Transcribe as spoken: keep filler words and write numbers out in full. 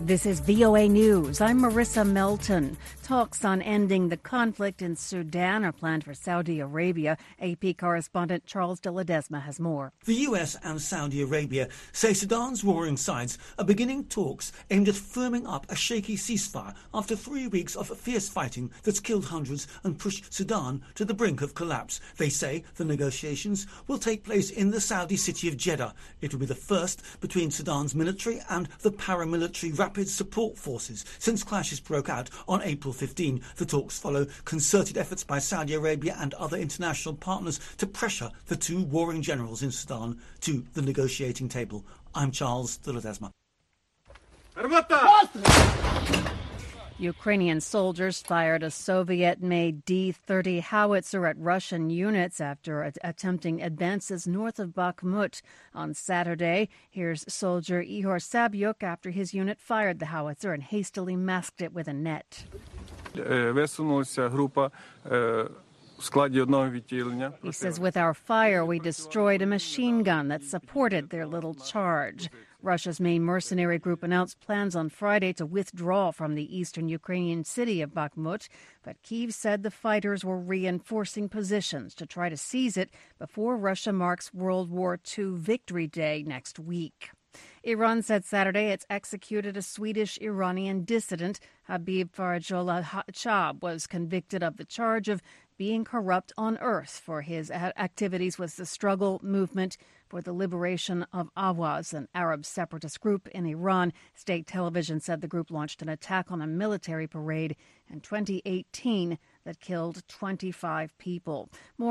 This is V O A News. I'm Marissa Melton. Talks on ending the conflict in Sudan are planned for Saudi Arabia. A P correspondent Charles de Ledesma has more. The U S and Saudi Arabia say Sudan's warring sides are beginning talks aimed at firming up a shaky ceasefire after three weeks of fierce fighting that's killed hundreds and pushed Sudan to the brink of collapse. They say the negotiations will take place in the Saudi city of Jeddah. It will be the first between Sudan's military and the paramilitary Rapid Support Forces since clashes broke out on April fifteenth. The talks follow concerted efforts by Saudi Arabia and other international partners to pressure the two warring generals in Sudan to the negotiating table. I'm Charles de Ledesma. Ukrainian soldiers fired a Soviet-made D thirty howitzer at Russian units after a- attempting advances north of Bakhmut on Saturday. Here's soldier Ihor Sabyuk after his unit fired the howitzer and hastily masked it with a net. He says, with our fire, we destroyed a machine gun that supported their little charge. Russia's main mercenary group announced plans on Friday to withdraw from the eastern Ukrainian city of Bakhmut, but Kyiv said the fighters were reinforcing positions to try to seize it before Russia marks World War Two Victory Day next week. Iran said Saturday it's executed a Swedish-Iranian dissident. Habib Farajollah Chab was convicted of the charge of being corrupt on earth for his activities with the struggle movement for the liberation of Awaz, an Arab separatist group in Iran. State television said the group launched an attack on a military parade in twenty eighteen that killed twenty-five people. More